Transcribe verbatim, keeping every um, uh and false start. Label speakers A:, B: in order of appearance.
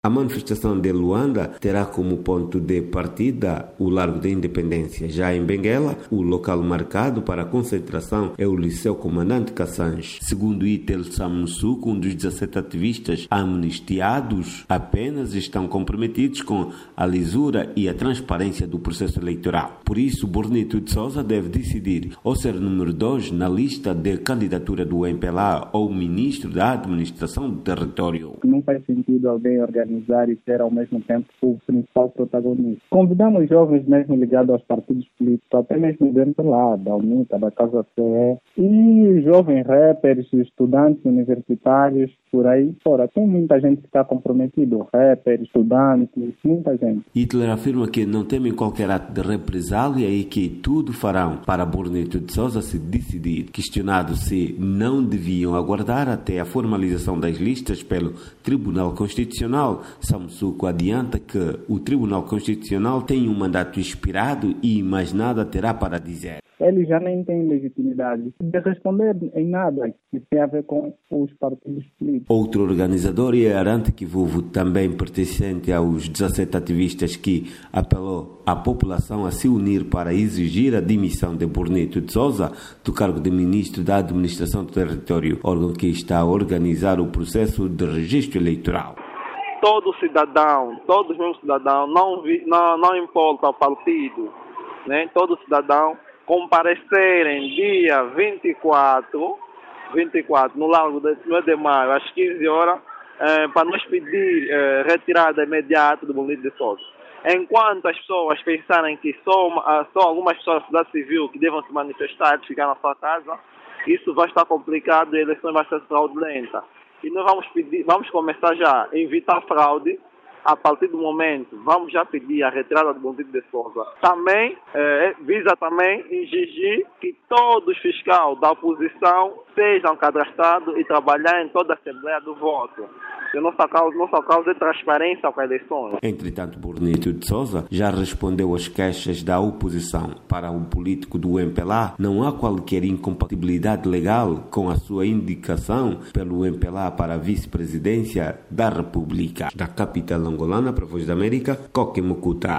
A: A manifestação de Luanda terá como ponto de partida o Largo da Independência. Já em Benguela, o local marcado para a concentração é o Liceu Comandante Cassange. Segundo Itel Samusuco, um dos dezassete ativistas amnistiados, apenas estão comprometidos com a lisura e a transparência do processo eleitoral. Por isso, Bornito de Sousa deve decidir ou ser número dois na lista de candidatura do M P L A ou ministro da Administração do Território.
B: Não faz sentido alguém organizar e ser ao mesmo tempo o principal protagonista. Convidamos jovens mesmo ligados aos partidos políticos, até mesmo dentro lá, da UNITA, da Casa C E, e jovens rappers, estudantes universitários, por aí fora. Tem muita gente que está comprometida, rappers, estudantes, muita gente.
A: Hitler afirma que não temem qualquer ato de represália e que tudo farão para Bornito de Sousa se decidir. Questionado se não deviam aguardar até a formalização das listas pelo Tribunal Constitucional, Samusuco adianta que o Tribunal Constitucional tem um mandato expirado e mais nada terá para dizer.
B: Ele já nem tem legitimidade de responder em nada que tem a ver com os partidos políticos.
A: Outro organizador e Arante Kivuvu, também pertencente aos dezassete ativistas, que apelou à população a se unir para exigir a demissão de Bornito de Sousa do cargo de Ministro da Administração do Território, órgão que está a organizar o processo de registro eleitoral.
C: Todo cidadão, todos os meus cidadãos, não, vi, não, não importa o partido, né? Todo cidadão comparecerem dia vinte e quatro, vinte e quatro no Largo de Maio, às quinze horas, eh, para nos pedir eh, retirada imediata do Bornito de Sousa. Enquanto as pessoas pensarem que só, só algumas pessoas da sociedade civil que devam se manifestar e ficar na sua casa, isso vai estar complicado e a eleição vai ser fraudulenta. E nós vamos pedir, vamos começar já a evitar fraude. A partir do momento, vamos já pedir a retirada do Bornito de Sousa. Também, eh, visa também exigir que todos os fiscais da oposição sejam cadastrados e trabalhar em toda a Assembleia do Voto. A nossa causa, nossa causa é transparência com a eleição.
A: Entretanto, Bornito de Sousa já respondeu às queixas da oposição. Para o político do M P L A, não há qualquer incompatibilidade legal com a sua indicação pelo M P L A para a vice-presidência da República. Da capital angolana, para a Voz da América, Coque Mucuta.